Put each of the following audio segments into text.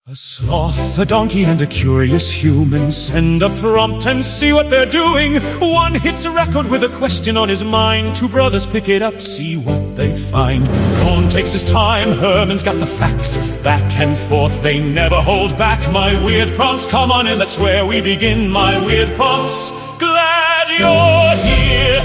A sloth, a donkey, and a curious human send a prompt and see what they're doing. One hits a record with a question on his mind. Two brothers pick it up, see what they find. Cohn takes his time, Herman's got the facts. Back and forth, they never hold back. My weird prompts, come on in, that's where we begin. My weird prompts, glad you're here.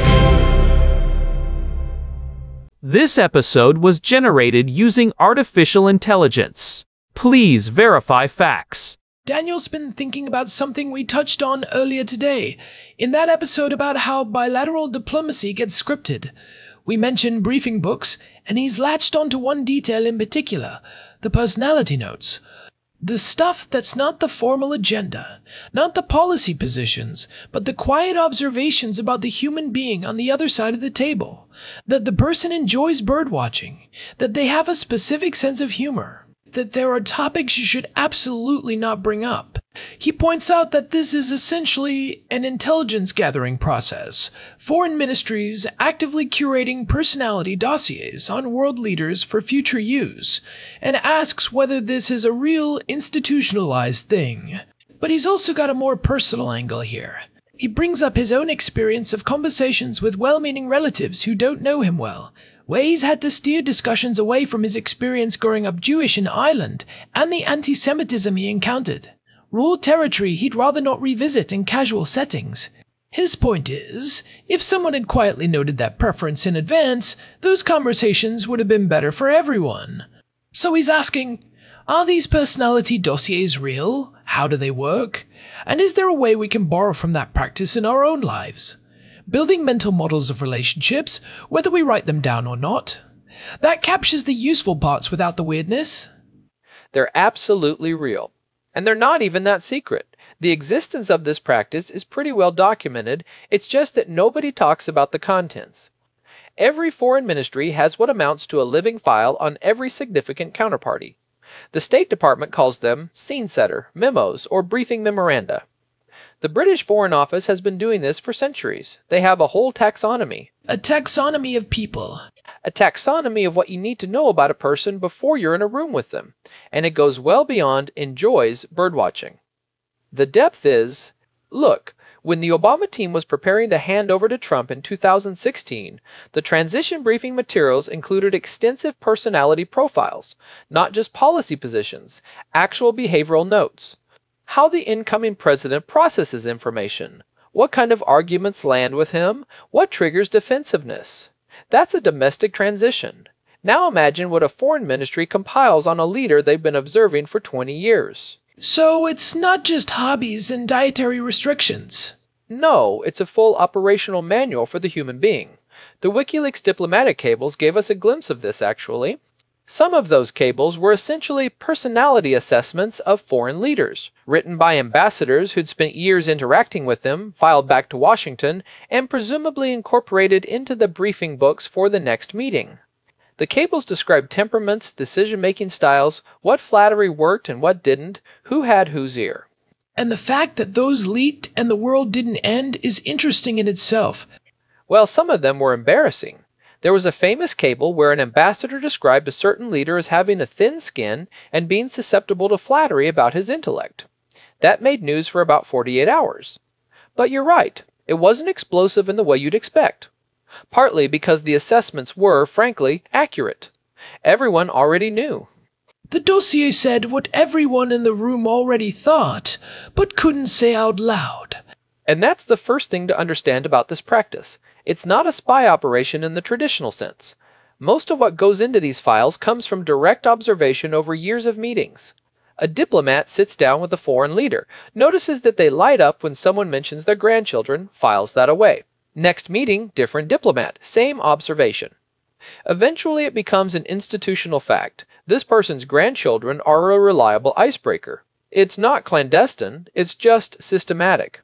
This episode was generated using artificial intelligence. Please verify facts. Daniel's been thinking about something we touched on earlier today, in that episode about how bilateral diplomacy gets scripted. We mentioned briefing books, and he's latched onto one detail in particular, the personality notes. The stuff that's not the formal agenda, not the policy positions, but the quiet observations about the human being on the other side of the table. That the person enjoys birdwatching, that they have a specific sense of humor, that there are topics you should absolutely not bring up. He points out that this is essentially an intelligence gathering process, foreign ministries actively curating personality dossiers on world leaders for future use, and asks whether this is a real institutionalized thing. But he's also got a more personal angle here. He brings up his own experience of conversations with well-meaning relatives who don't know him well, where he's had to steer discussions away from his experience growing up Jewish in Ireland and the anti-Semitism he encountered. Raw territory he'd rather not revisit in casual settings. His point is, if someone had quietly noted that preference in advance, those conversations would have been better for everyone. So he's asking, are these personality dossiers real? How do they work? And is there a way we can borrow from that practice in our own lives? Building mental models of relationships, whether we write them down or not. That captures the useful parts without the weirdness. They're absolutely real. And they're not even that secret. The existence of this practice is pretty well documented, it's just that nobody talks about the contents. Every foreign ministry has what amounts to a living file on every significant counterparty. The State Department calls them scene setter, memos, or briefing memoranda. The British Foreign Office has been doing this for centuries. They have a whole taxonomy. A taxonomy of people. A taxonomy of what you need to know about a person before you're in a room with them. And it goes well beyond enjoys birdwatching. The depth is, look, when the Obama team was preparing to hand over to Trump in 2016, the transition briefing materials included extensive personality profiles, not just policy positions, actual behavioral notes. How the incoming president processes information, what kind of arguments land with him, what triggers defensiveness. That's a domestic transition. Now imagine what a foreign ministry compiles on a leader they've been observing for 20 years. So it's not just hobbies and dietary restrictions. No, it's a full operational manual for the human being. The WikiLeaks diplomatic cables gave us a glimpse of this, actually. Some of those cables were essentially personality assessments of foreign leaders, written by ambassadors who'd spent years interacting with them, filed back to Washington, and presumably incorporated into the briefing books for the next meeting. The cables describe temperaments, decision-making styles, what flattery worked and what didn't, who had whose ear. And the fact that those leaked and the world didn't end is interesting in itself. Well, some of them were embarrassing. There was a famous cable where an ambassador described a certain leader as having a thin skin and being susceptible to flattery about his intellect. That made news for about 48 hours. But you're right, it wasn't explosive in the way you'd expect. Partly because the assessments were, frankly, accurate. Everyone already knew. The dossier said what everyone in the room already thought, but couldn't say out loud. And that's the first thing to understand about this practice. It's not a spy operation in the traditional sense. Most of what goes into these files comes from direct observation over years of meetings. A diplomat sits down with a foreign leader, notices that they light up when someone mentions their grandchildren, files that away. Next meeting, different diplomat, same observation. Eventually it becomes an institutional fact. This person's grandchildren are a reliable icebreaker. It's not clandestine, it's just systematic.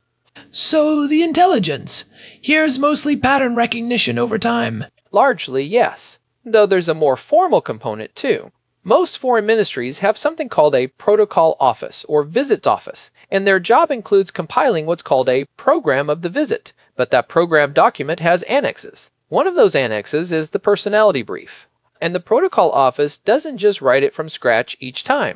So the intelligence. Here's mostly pattern recognition over time. Largely, yes. Though there's a more formal component, too. Most foreign ministries have something called a protocol office, or visits office, and their job includes compiling what's called a program of the visit, but that program document has annexes. One of those annexes is the personality brief. And the protocol office doesn't just write it from scratch each time.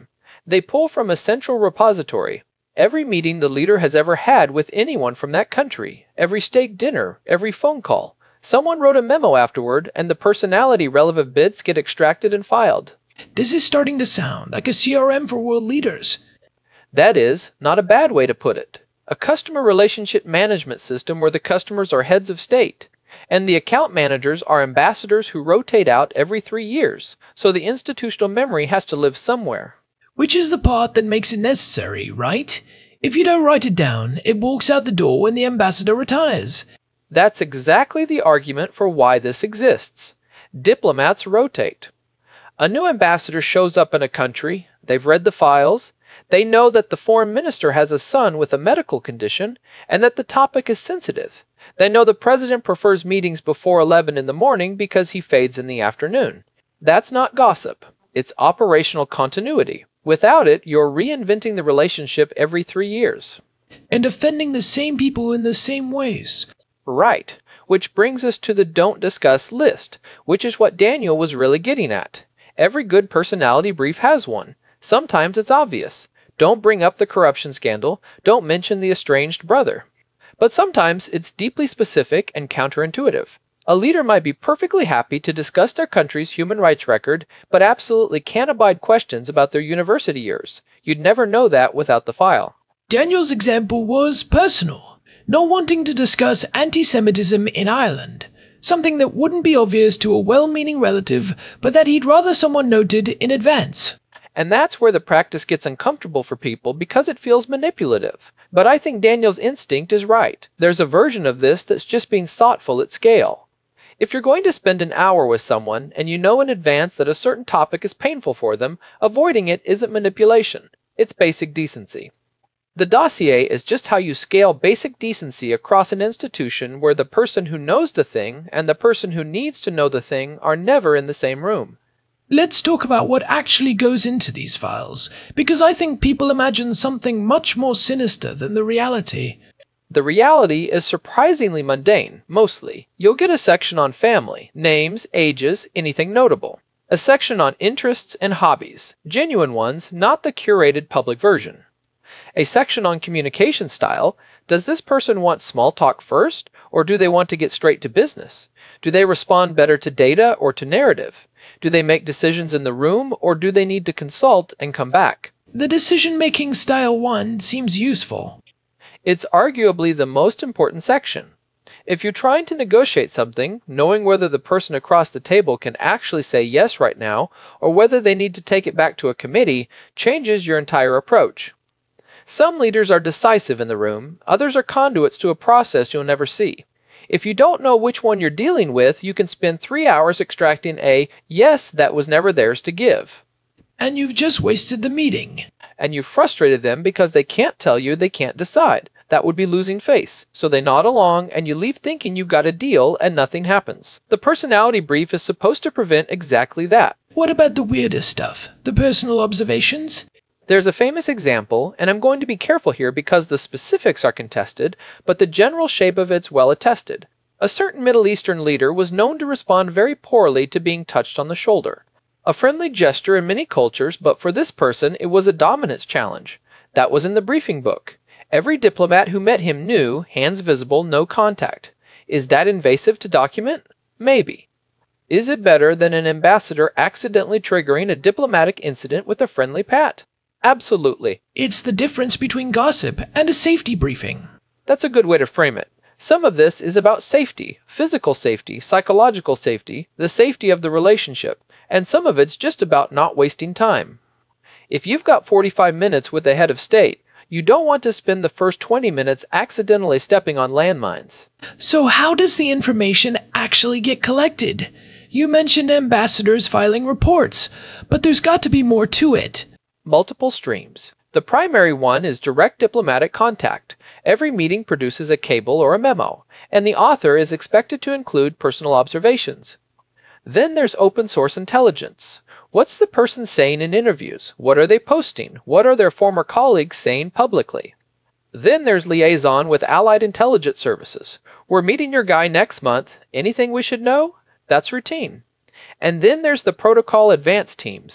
They pull from a central repository. Every meeting the leader has ever had with anyone from that country, every steak dinner, every phone call. Someone wrote a memo afterward, and the personality-relevant bits get extracted and filed. This is starting to sound like a CRM for world leaders. That is not a bad way to put it. A customer relationship management system where the customers are heads of state, and the account managers are ambassadors who rotate out every 3 years, so the institutional memory has to live somewhere. Which is the part that makes it necessary, right? If you don't write it down, it walks out the door when the ambassador retires. That's exactly the argument for why this exists. Diplomats rotate. A new ambassador shows up in a country, they've read the files, they know that the foreign minister has a son with a medical condition, and that the topic is sensitive. They know the president prefers meetings before 11 in the morning because he fades in the afternoon. That's not gossip. It's operational continuity. Without it, you're reinventing the relationship every 3 years. And offending the same people in the same ways. Right. Which brings us to the don't discuss list, which is what Daniel was really getting at. Every good personality brief has one. Sometimes it's obvious. Don't bring up the corruption scandal. Don't mention the estranged brother. But sometimes it's deeply specific and counterintuitive. A leader might be perfectly happy to discuss their country's human rights record, but absolutely can't abide questions about their university years. You'd never know that without the file. Daniel's example was personal. Not wanting to discuss anti-Semitism in Ireland. Something that wouldn't be obvious to a well-meaning relative, but that he'd rather someone noted in advance. And that's where the practice gets uncomfortable for people because it feels manipulative. But I think Daniel's instinct is right. There's a version of this that's just being thoughtful at scale. If you're going to spend an hour with someone and you know in advance that a certain topic is painful for them, avoiding it isn't manipulation. It's basic decency. The dossier is just how you scale basic decency across an institution where the person who knows the thing and the person who needs to know the thing are never in the same room. Let's talk about what actually goes into these files, because I think people imagine something much more sinister than the reality. The reality is surprisingly mundane, mostly. You'll get a section on family, names, ages, anything notable. A section on interests and hobbies, genuine ones, not the curated public version. A section on communication style. Does this person want small talk first, or do they want to get straight to business? Do they respond better to data or to narrative? Do they make decisions in the room, or do they need to consult and come back? The decision-making style one seems useful. It's arguably the most important section. If you're trying to negotiate something, knowing whether the person across the table can actually say yes right now, or whether they need to take it back to a committee, changes your entire approach. Some leaders are decisive in the room, others are conduits to a process you'll never see. If you don't know which one you're dealing with, you can spend 3 hours extracting a yes that was never theirs to give. And you've just wasted the meeting. And you've frustrated them because they can't tell you they can't decide. That would be losing face. So they nod along and you leave thinking you've got a deal and nothing happens. The personality brief is supposed to prevent exactly that. What about the weirdest stuff? The personal observations? There's a famous example, and I'm going to be careful here because the specifics are contested, but the general shape of it's well attested. A certain Middle Eastern leader was known to respond very poorly to being touched on the shoulder. A friendly gesture in many cultures, but for this person it was a dominance challenge. That was in the briefing book. Every diplomat who met him knew, hands visible, no contact. Is that invasive to document? Maybe. Is it better than an ambassador accidentally triggering a diplomatic incident with a friendly pat? Absolutely. It's the difference between gossip and a safety briefing. That's a good way to frame it. Some of this is about safety, physical safety, psychological safety, the safety of the relationship, and some of it's just about not wasting time. If you've got 45 minutes with the head of state, you don't want to spend the first 20 minutes accidentally stepping on landmines. So how does the information actually get collected? You mentioned ambassadors filing reports, but there's got to be more to it. Multiple streams. The primary one is direct diplomatic contact. Every meeting produces a cable or a memo, and the author is expected to include personal observations. Then there's open source intelligence. What's the person saying in interviews? What are they posting? What are their former colleagues saying publicly? Then there's liaison with allied intelligence services. We're meeting your guy next month. Anything we should know? That's routine. And then there's the protocol advance teams.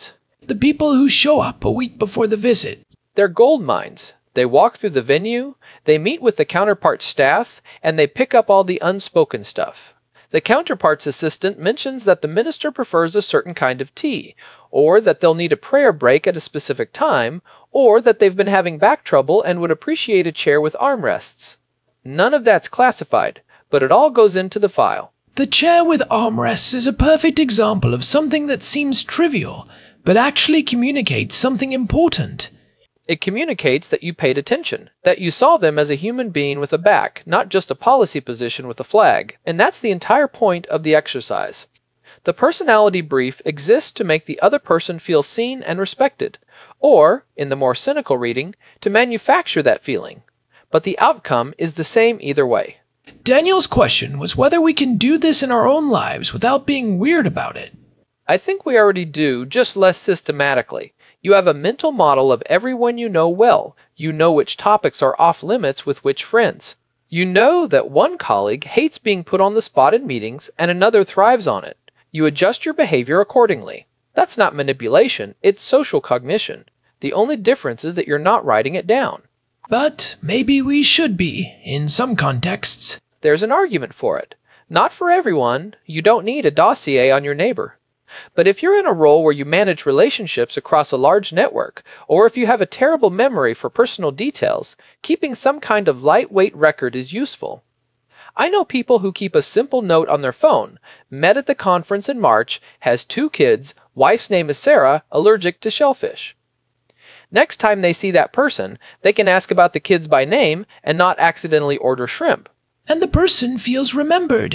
The people who show up a week before the visit. They're gold mines. They walk through the venue, they meet with the counterpart's staff, and they pick up all the unspoken stuff. The counterpart's assistant mentions that the minister prefers a certain kind of tea, or that they'll need a prayer break at a specific time, or that they've been having back trouble and would appreciate a chair with armrests. None of that's classified, but it all goes into the file. The chair with armrests is a perfect example of something that seems trivial, but actually communicates something important. It communicates that you paid attention, that you saw them as a human being with a back, not just a policy position with a flag, and that's the entire point of the exercise. The personality brief exists to make the other person feel seen and respected, or, in the more cynical reading, to manufacture that feeling. But the outcome is the same either way. Daniel's question was whether we can do this in our own lives without being weird about it. I think we already do, just less systematically. You have a mental model of everyone you know well. You know which topics are off limits with which friends. You know that one colleague hates being put on the spot in meetings and another thrives on it. You adjust your behavior accordingly. That's not manipulation, it's social cognition. The only difference is that you're not writing it down. But maybe we should be, in some contexts. There's an argument for it. Not for everyone. You don't need a dossier on your neighbor. But if you're in a role where you manage relationships across a large network, or if you have a terrible memory for personal details, keeping some kind of lightweight record is useful. I know people who keep a simple note on their phone. Met at the conference in March, has 2 kids, wife's name is Sarah, allergic to shellfish. Next time they see that person, they can ask about the kids by name and not accidentally order shrimp. And the person feels remembered.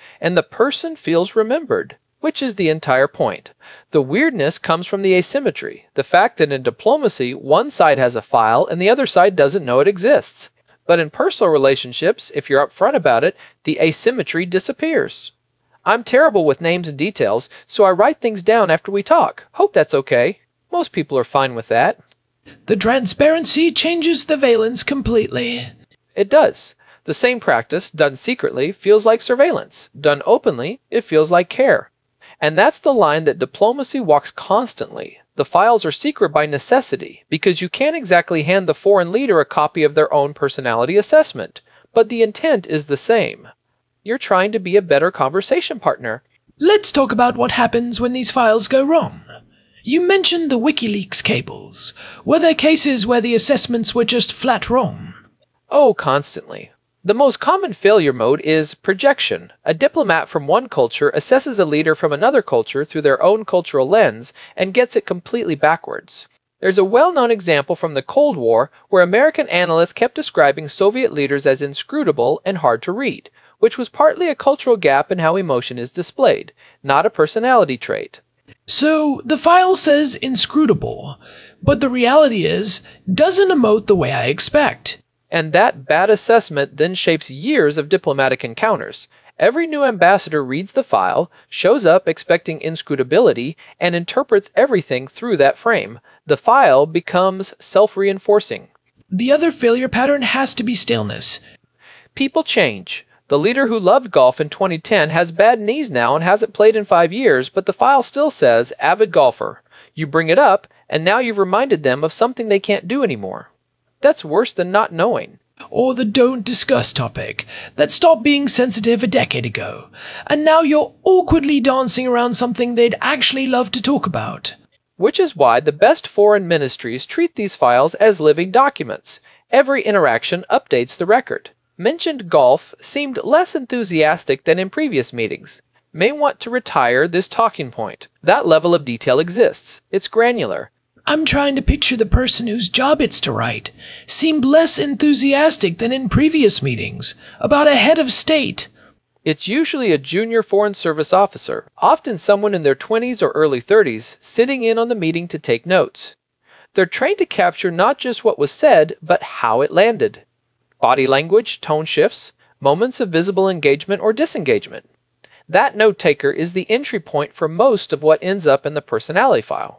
Which is the entire point. The weirdness comes from the asymmetry, the fact that in diplomacy, one side has a file and the other side doesn't know it exists. But in personal relationships, if you're upfront about it, the asymmetry disappears. I'm terrible with names and details, so I write things down after we talk. Hope that's okay. Most people are fine with that. The transparency changes the valence completely. It does. The same practice, done secretly, feels like surveillance. Done openly, it feels like care. And that's the line that diplomacy walks constantly. The files are secret by necessity, because you can't exactly hand the foreign leader a copy of their own personality assessment. But the intent is the same. You're trying to be a better conversation partner. Let's talk about what happens when these files go wrong. You mentioned the WikiLeaks cables. Were there cases where the assessments were just flat wrong? Oh, constantly. The most common failure mode is projection. A diplomat from one culture assesses a leader from another culture through their own cultural lens and gets it completely backwards. There's a well-known example from the Cold War where American analysts kept describing Soviet leaders as inscrutable and hard to read, which was partly a cultural gap in how emotion is displayed, not a personality trait. So, the file says inscrutable, but the reality is, doesn't emote the way I expect. And that bad assessment then shapes years of diplomatic encounters. Every new ambassador reads the file, shows up expecting inscrutability, and interprets everything through that frame. The file becomes self-reinforcing. The other failure pattern has to be staleness. People change. The leader who loved golf in 2010 has bad knees now and hasn't played in 5 years, but the file still says avid golfer. You bring it up, and now you've reminded them of something they can't do anymore. That's worse than not knowing. Or the don't discuss topic that stopped being sensitive a decade ago, and now you're awkwardly dancing around something they'd actually love to talk about. Which is why the best foreign ministries treat these files as living documents. Every interaction updates the record. Mentioned golf seemed less enthusiastic than in previous meetings. May want to retire this talking point. That level of detail exists. It's granular. I'm trying to picture the person whose job it's to write. Seemed less enthusiastic than in previous meetings, about a head of state. It's usually a junior Foreign Service officer, often someone in their 20s or early 30s, sitting in on the meeting to take notes. They're trained to capture not just what was said, but how it landed. Body language, tone shifts, moments of visible engagement or disengagement. That note taker is the entry point for most of what ends up in the personality file.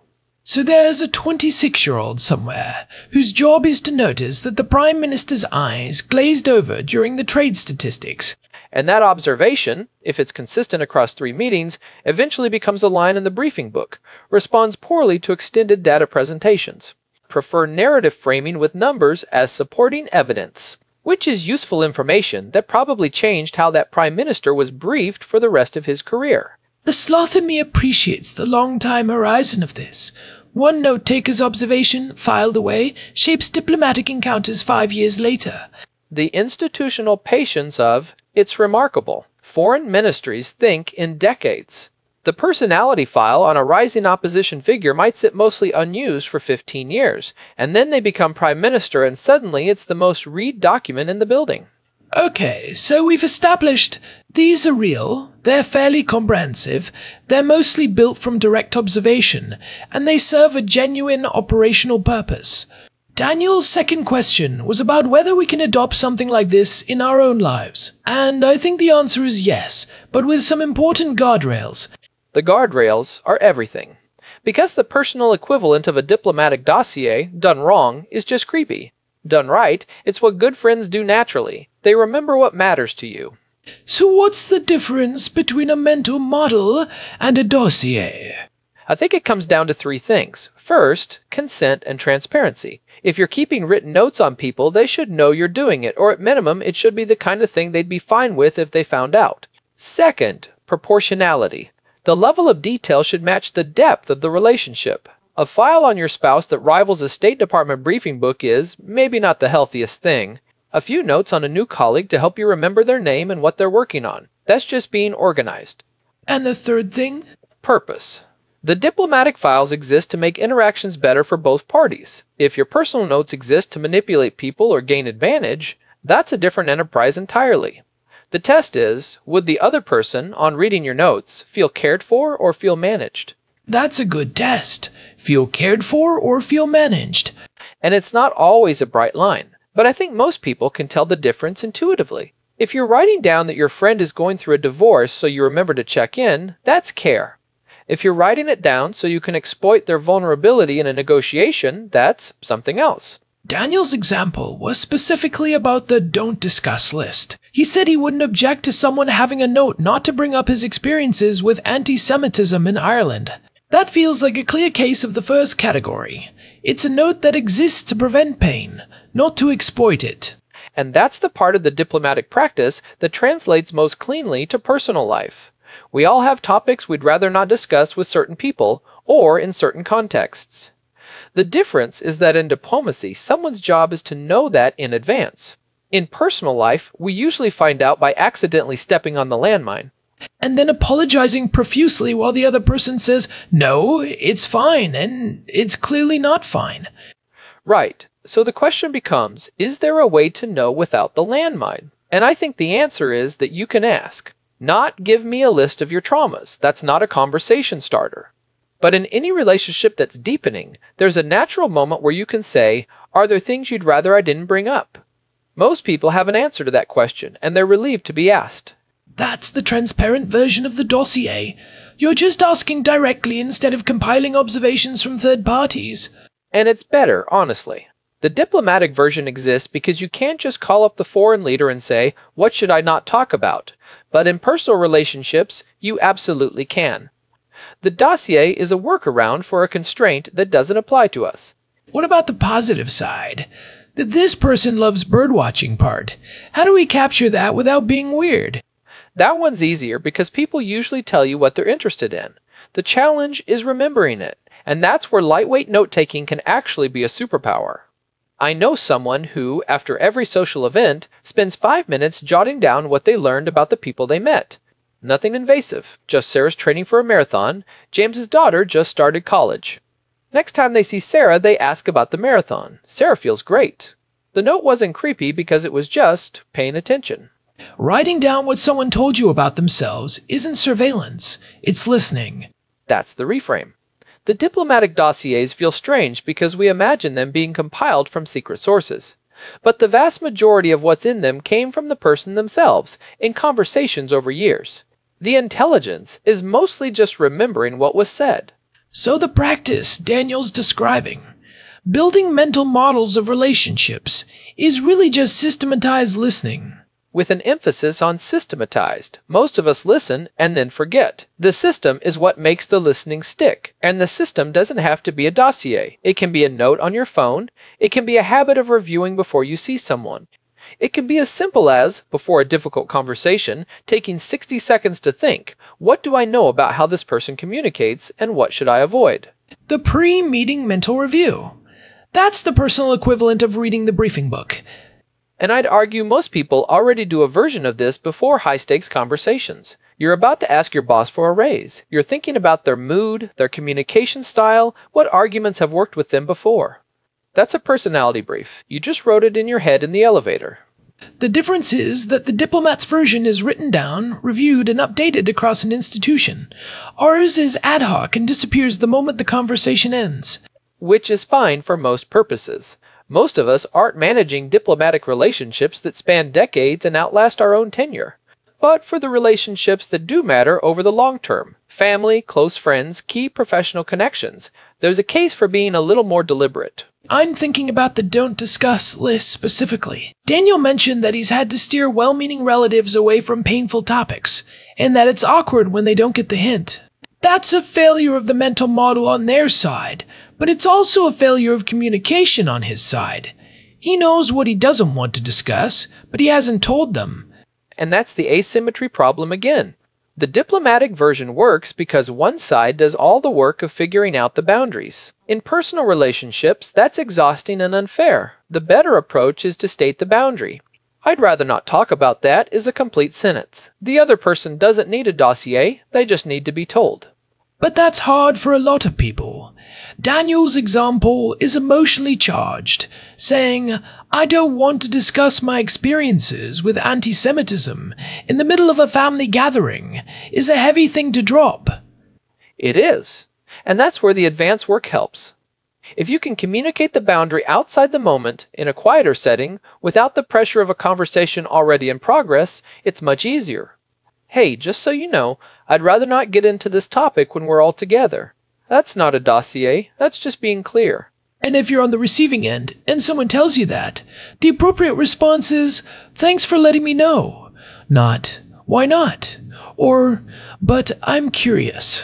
So there's a 26-year-old somewhere whose job is to notice that the Prime Minister's eyes glazed over during the trade statistics. And that observation, if it's consistent across 3 meetings, eventually becomes a line in the briefing book, responds poorly to extended data presentations. Prefer narrative framing with numbers as supporting evidence, which is useful information that probably changed how that Prime Minister was briefed for the rest of his career. The sloth in me appreciates the long-time horizon of this. One note-taker's observation, filed away, shapes diplomatic encounters 5 years later. The institutional patience of, it's remarkable. Foreign ministries think in decades. The personality file on a rising opposition figure might sit mostly unused for 15 years, and then they become Prime Minister and suddenly it's the most read document in the building. Okay, so we've established these are real, they're fairly comprehensive, they're mostly built from direct observation, and they serve a genuine operational purpose. Daniel's second question was about whether we can adopt something like this in our own lives, and I think the answer is yes, but with some important guardrails. The guardrails are everything. Because the personal equivalent of a diplomatic dossier, done wrong, is just creepy. Done right, it's what good friends do naturally. They remember what matters to you. So what's the difference between a mental model and a dossier? I think it comes down to 3 things. First, consent and transparency. If you're keeping written notes on people, they should know you're doing it, or at minimum, it should be the kind of thing they'd be fine with if they found out. Second, proportionality. The level of detail should match the depth of the relationship. A file on your spouse that rivals a State Department briefing book is maybe not the healthiest thing. A few notes on a new colleague to help you remember their name and what they're working on. That's just being organized. And the third thing? Purpose. The diplomatic files exist to make interactions better for both parties. If your personal notes exist to manipulate people or gain advantage, that's a different enterprise entirely. The test is, would the other person, on reading your notes, feel cared for or feel managed? That's a good test. Feel cared for or feel managed. And it's not always a bright line, but I think most people can tell the difference intuitively. If you're writing down that your friend is going through a divorce so you remember to check in, that's care. If you're writing it down so you can exploit their vulnerability in a negotiation, that's something else. Daniel's example was specifically about the don't discuss list. He said he wouldn't object to someone having a note not to bring up his experiences with anti-Semitism in Ireland. That feels like a clear case of the first category. It's a note that exists to prevent pain, not to exploit it. And that's the part of the diplomatic practice that translates most cleanly to personal life. We all have topics we'd rather not discuss with certain people or in certain contexts. The difference is that in diplomacy, someone's job is to know that in advance. In personal life, we usually find out by accidentally stepping on the landmine. And then apologizing profusely while the other person says, no, it's fine, and it's clearly not fine. Right. So the question becomes, is there a way to know without the landmine? And I think the answer is that you can ask. Not give me a list of your traumas. That's not a conversation starter. But in any relationship that's deepening, there's a natural moment where you can say, are there things you'd rather I didn't bring up? Most people have an answer to that question, and they're relieved to be asked. That's the transparent version of the dossier. You're just asking directly instead of compiling observations from third parties. And it's better, honestly. The diplomatic version exists because you can't just call up the foreign leader and say, what should I not talk about? But in personal relationships, you absolutely can. The dossier is a workaround for a constraint that doesn't apply to us. What about the positive side? The this person loves birdwatching part. How do we capture that without being weird? That one's easier because people usually tell you what they're interested in. The challenge is remembering it, and that's where lightweight note-taking can actually be a superpower. I know someone who, after every social event, spends 5 minutes jotting down what they learned about the people they met. Nothing invasive, just Sarah's training for a marathon. James's daughter just started college. Next time they see Sarah, they ask about the marathon. Sarah feels great. The note wasn't creepy because it was just paying attention. Writing down what someone told you about themselves isn't surveillance, it's listening. That's the reframe. The diplomatic dossiers feel strange because we imagine them being compiled from secret sources. But the vast majority of what's in them came from the person themselves, in conversations over years. The intelligence is mostly just remembering what was said. So the practice Daniel's describing, building mental models of relationships, is really just systematized listening. With an emphasis on systematized. Most of us listen and then forget. The system is what makes the listening stick, and the system doesn't have to be a dossier. It can be a note on your phone. It can be a habit of reviewing before you see someone. It can be as simple as, before a difficult conversation, taking 60 seconds to think, what do I know about how this person communicates, and what should I avoid? The pre-meeting mental review. That's the personal equivalent of reading the briefing book. And I'd argue most people already do a version of this before high-stakes conversations. You're about to ask your boss for a raise. You're thinking about their mood, their communication style, what arguments have worked with them before. That's a personality brief. You just wrote it in your head in the elevator. The difference is that the diplomat's version is written down, reviewed, and updated across an institution. Ours is ad hoc and disappears the moment the conversation ends. Which is fine for most purposes. Most of us aren't managing diplomatic relationships that span decades and outlast our own tenure. But for the relationships that do matter over the long term, family, close friends, key professional connections, there's a case for being a little more deliberate. I'm thinking about the don't discuss list specifically. Daniel mentioned that he's had to steer well-meaning relatives away from painful topics, and that it's awkward when they don't get the hint. That's a failure of the mental model on their side, but it's also a failure of communication on his side. He knows what he doesn't want to discuss, but he hasn't told them. And that's the asymmetry problem again. The diplomatic version works because one side does all the work of figuring out the boundaries. In personal relationships, that's exhausting and unfair. The better approach is to state the boundary. I'd rather not talk about that is a complete sentence. The other person doesn't need a dossier, they just need to be told. But that's hard for a lot of people. Daniel's example is emotionally charged, saying, I don't want to discuss my experiences with anti-Semitism in the middle of a family gathering is a heavy thing to drop. It is. And that's where the advanced work helps. If you can communicate the boundary outside the moment, in a quieter setting, without the pressure of a conversation already in progress, it's much easier. Hey, just so you know, I'd rather not get into this topic when we're all together. That's not a dossier, that's just being clear. And if you're on the receiving end, and someone tells you that, the appropriate response is, thanks for letting me know. Not, why not? Or, but I'm curious.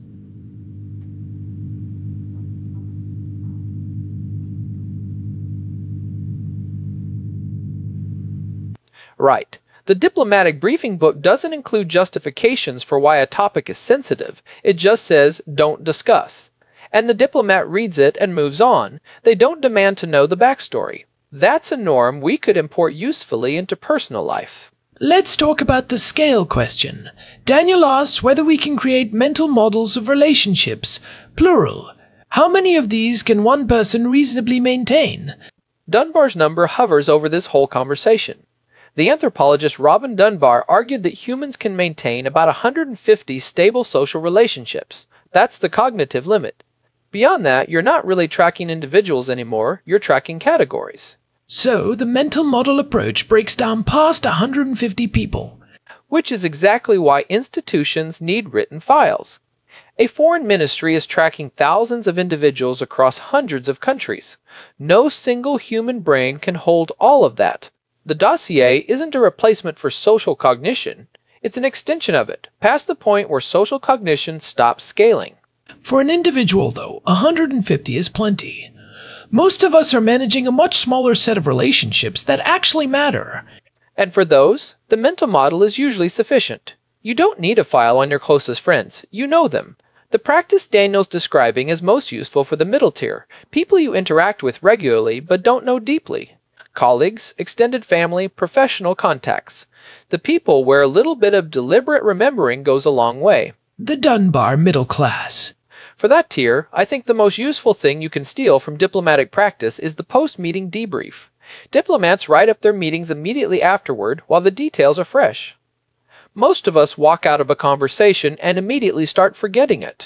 Right. The diplomatic briefing book doesn't include justifications for why a topic is sensitive. It just says, don't discuss. And the diplomat reads it and moves on. They don't demand to know the backstory. That's a norm we could import usefully into personal life. Let's talk about the scale question. Daniel asks whether we can create mental models of relationships, plural. How many of these can one person reasonably maintain? Dunbar's number hovers over this whole conversation. The anthropologist Robin Dunbar argued that humans can maintain about 150 stable social relationships. That's the cognitive limit. Beyond that, you're not really tracking individuals anymore, you're tracking categories. So, the mental model approach breaks down past 150 people. Which is exactly why institutions need written files. A foreign ministry is tracking thousands of individuals across hundreds of countries. No single human brain can hold all of that. The dossier isn't a replacement for social cognition. It's an extension of it, past the point where social cognition stops scaling. For an individual, though, 150 is plenty. Most of us are managing a much smaller set of relationships that actually matter. And for those, the mental model is usually sufficient. You don't need a file on your closest friends. You know them. The practice Daniel's describing is most useful for the middle tier, people you interact with regularly but don't know deeply. Colleagues, extended family, professional contacts. The people where a little bit of deliberate remembering goes a long way. The Dunbar middle class. For that tier, I think the most useful thing you can steal from diplomatic practice is the post-meeting debrief. Diplomats write up their meetings immediately afterward while the details are fresh. Most of us walk out of a conversation and immediately start forgetting it.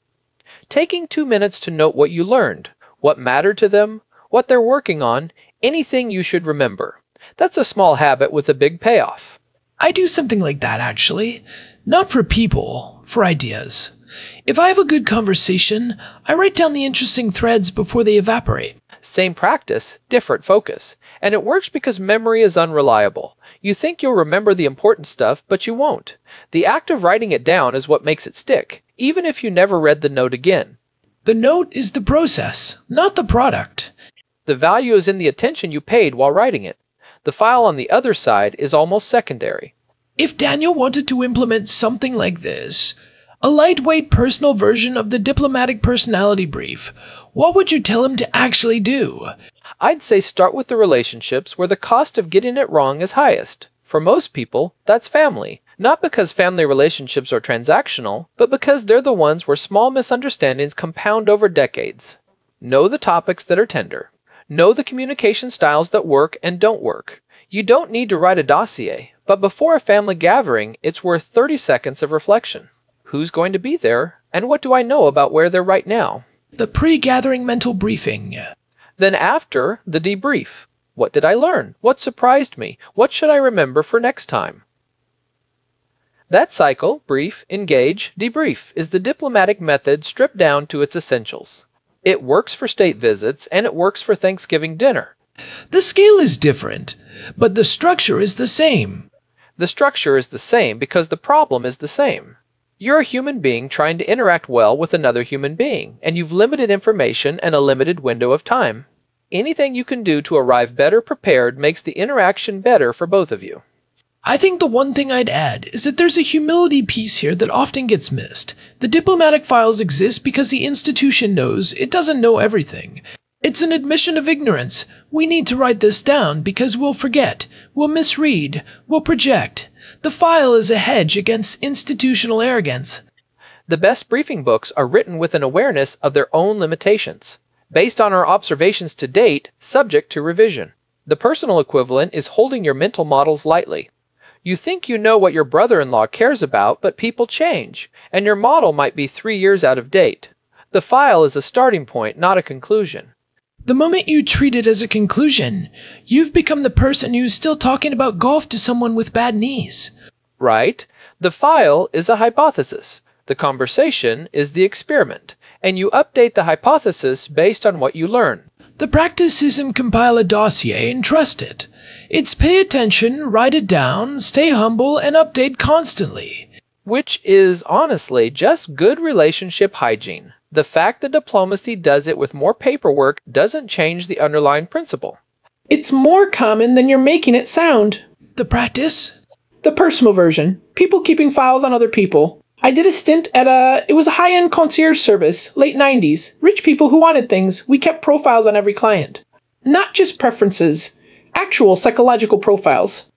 Taking 2 minutes to note what you learned, what mattered to them, what they're working on, anything you should remember. That's a small habit with a big payoff. I do something like that, actually. Not for people, for ideas. If I have a good conversation, I write down the interesting threads before they evaporate. Same practice, different focus. And it works because memory is unreliable. You think you'll remember the important stuff, but you won't. The act of writing it down is what makes it stick, even if you never read the note again. The note is the process, not the product. The value is in the attention you paid while writing it. The file on the other side is almost secondary. If Daniel wanted to implement something like this, a lightweight personal version of the diplomatic personality brief, what would you tell him to actually do? I'd say start with the relationships where the cost of getting it wrong is highest. For most people, that's family. Not because family relationships are transactional, but because they're the ones where small misunderstandings compound over decades. Know the topics that are tender. Know the communication styles that work and don't work. You don't need to write a dossier, but before a family gathering, it's worth 30 seconds of reflection. Who's going to be there, and what do I know about where they're right now? The pre-gathering mental briefing. Then after, the debrief. What did I learn? What surprised me? What should I remember for next time? That cycle, brief, engage, debrief, is the diplomatic method stripped down to its essentials. It works for state visits, and it works for Thanksgiving dinner. The scale is different, but the structure is the same. The structure is the same because the problem is the same. You're a human being trying to interact well with another human being, and you've limited information and a limited window of time. Anything you can do to arrive better prepared makes the interaction better for both of you. I think the one thing I'd add is that there's a humility piece here that often gets missed. The diplomatic files exist because the institution knows it doesn't know everything. It's an admission of ignorance. We need to write this down because we'll forget, we'll misread, we'll project. The file is a hedge against institutional arrogance. The best briefing books are written with an awareness of their own limitations, based on our observations to date, subject to revision. The personal equivalent is holding your mental models lightly. You think you know what your brother-in-law cares about, but people change, and your model might be 3 years out of date. The file is a starting point, not a conclusion. The moment you treat it as a conclusion, you've become the person who's still talking about golf to someone with bad knees. Right? The file is a hypothesis. The conversation is the experiment, and you update the hypothesis based on what you learn. The practice isn't compile a dossier and trust it. It's pay attention, write it down, stay humble, and update constantly. Which is, honestly, just good relationship hygiene. The fact that diplomacy does it with more paperwork doesn't change the underlying principle. It's more common than you're making it sound. The practice? The personal version. People keeping files on other people. I did a stint at it was a high-end concierge service, late 90s. Rich people who wanted things. We kept profiles on every client. Not just preferences. Actual psychological profiles.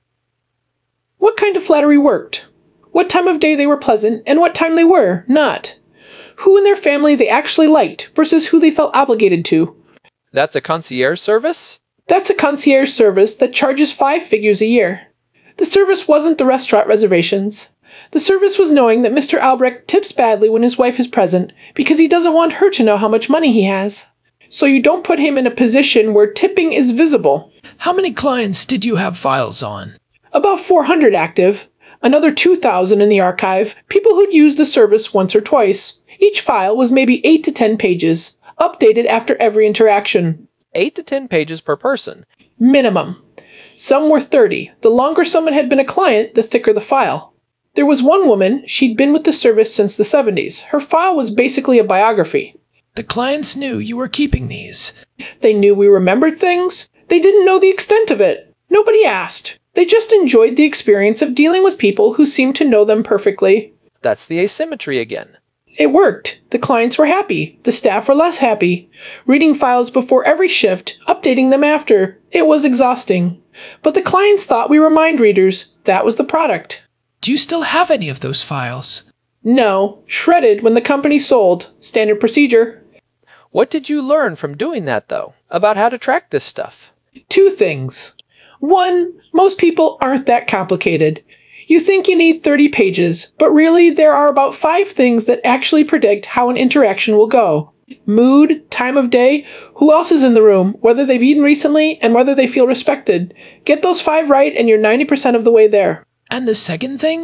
What kind of flattery worked? What time of day they were pleasant, and what time they were not. Who in their family they actually liked versus who they felt obligated to. That's a concierge service? That's a concierge service that charges 5 figures a year. The service wasn't the restaurant reservations. The service was knowing that Mr. Albrecht tips badly when his wife is present because he doesn't want her to know how much money he has. So you don't put him in a position where tipping is visible. How many clients did you have files on? About 400 active. Another 2,000 in the archive, people who'd used the service once or twice. Each file was maybe 8 to 10 pages, updated after every interaction. 8 to 10 pages per person. Minimum. Some were 30. The longer someone had been a client, the thicker the file. There was one woman, she'd been with the service since the 70s. Her file was basically a biography. The clients knew you were keeping these. They knew we remembered things. They didn't know the extent of it. Nobody asked. They just enjoyed the experience of dealing with people who seemed to know them perfectly. That's the asymmetry again. It worked. The clients were happy. The staff were less happy. Reading files before every shift, updating them after. It was exhausting. But the clients thought we were mind readers. That was the product. Do you still have any of those files? No. Shredded when the company sold. Standard procedure. What did you learn from doing that, though, about how to track this stuff? 2 things. 1, most people aren't that complicated. You think you need 30 pages, but really there are about 5 things that actually predict how an interaction will go. Mood, time of day, who else is in the room, whether they've eaten recently, and whether they feel respected. Get those 5 right and you're 90% of the way there. And the second thing?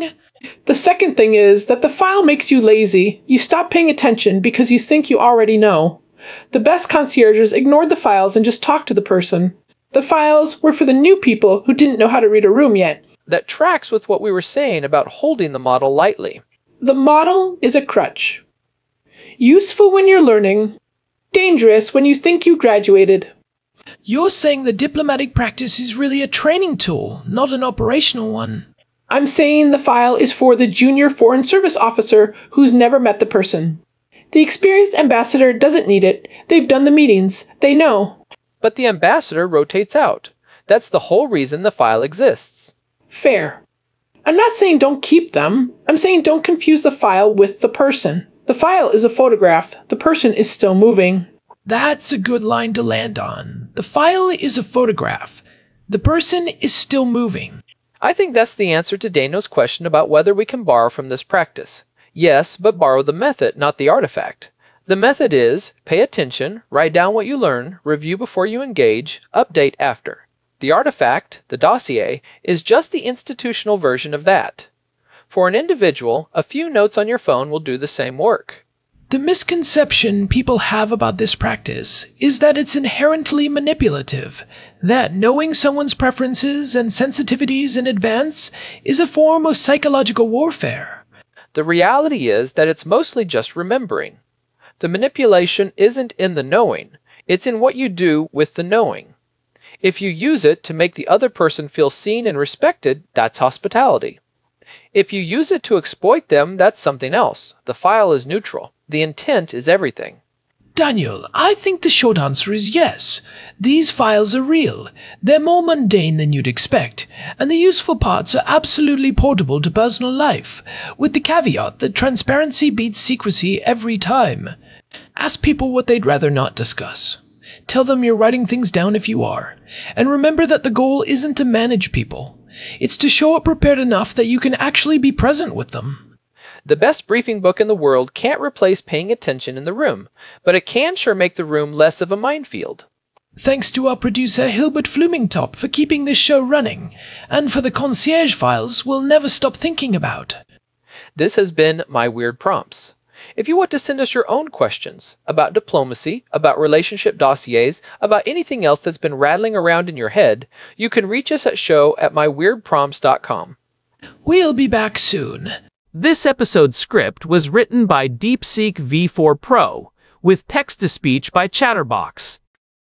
The second thing is that the file makes you lazy. You stop paying attention because you think you already know. The best concierges ignored the files and just talked to the person. The files were for the new people who didn't know how to read a room yet. That tracks with what we were saying about holding the model lightly. The model is a crutch. Useful when you're learning. Dangerous when you think you graduated. You're saying the diplomatic practice is really a training tool, not an operational one. I'm saying the file is for the junior Foreign Service officer who's never met the person. The experienced ambassador doesn't need it. They've done the meetings. They know. But the ambassador rotates out. That's the whole reason the file exists. Fair. I'm not saying don't keep them. I'm saying don't confuse the file with the person. The file is a photograph. The person is still moving. That's a good line to land on. The file is a photograph. The person is still moving. I think that's the answer to Dano's question about whether we can borrow from this practice. Yes, but borrow the method, not the artifact. The method is pay attention, write down what you learn, review before you engage, update after. The artifact, the dossier, is just the institutional version of that. For an individual, a few notes on your phone will do the same work. The misconception people have about this practice is that it's inherently manipulative, that knowing someone's preferences and sensitivities in advance is a form of psychological warfare. The reality is that it's mostly just remembering. The manipulation isn't in the knowing, it's in what you do with the knowing. If you use it to make the other person feel seen and respected, that's hospitality. If you use it to exploit them, that's something else. The file is neutral. The intent is everything. Daniel, I think the short answer is yes. These files are real. They're more mundane than you'd expect, and the useful parts are absolutely portable to personal life, with the caveat that transparency beats secrecy every time. Ask people what they'd rather not discuss. Tell them you're writing things down if you are, and remember that the goal isn't to manage people. It's to show up prepared enough that you can actually be present with them. The best briefing book in the world can't replace paying attention in the room, but it can sure make the room less of a minefield. Thanks to our producer Hilbert Flumingtop for keeping this show running, and for the concierge files we'll never stop thinking about. This has been My Weird Prompts. If you want to send us your own questions about diplomacy, about relationship dossiers, about anything else that's been rattling around in your head, you can reach us at show@myweirdprompts.com. We'll be back soon. This episode's script was written by DeepSeek V4 Pro, with text-to-speech by Chatterbox.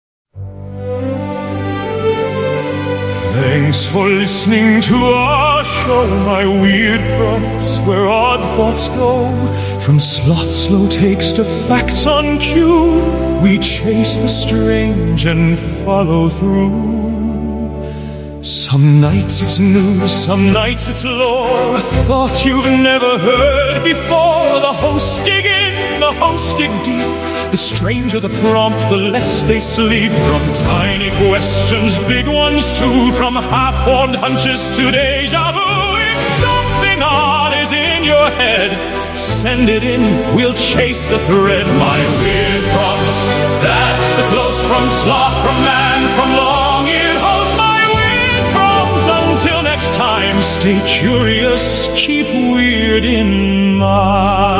Thanks for listening to our show, My Weird Prompts, where odd thoughts go. From sloth slow takes to facts on cue, we chase the strange and follow through. Some nights it's news, some nights it's lore, a thought you've never heard before. The hosts dig in, the hosts dig deep. The stranger the prompt, the less they sleep. From tiny questions, big ones too, from half-formed hunches to deja vu. If something odd is in your head, send it in, we'll chase the thread. My Weird Prompts, that's the close from sloth, from man, from long-eared host. My Weird Prompts, until next time, stay curious, keep weird in mind.